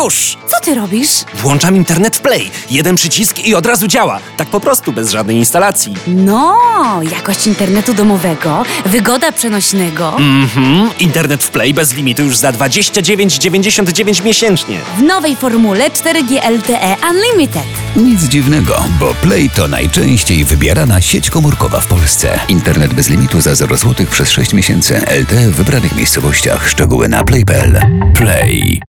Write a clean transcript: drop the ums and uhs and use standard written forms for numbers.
Już! Co ty robisz? Włączam internet w Play. Jeden przycisk i od razu działa. Tak po prostu, bez żadnej instalacji. No, jakość internetu domowego, wygoda przenośnego. Internet w Play bez limitu już za 29,99 miesięcznie. W nowej formule 4G LTE Unlimited. Nic dziwnego, bo Play to najczęściej wybierana sieć komórkowa w Polsce. Internet bez limitu za 0 zł przez 6 miesięcy. LTE w wybranych miejscowościach. Szczegóły na play.pl. Play.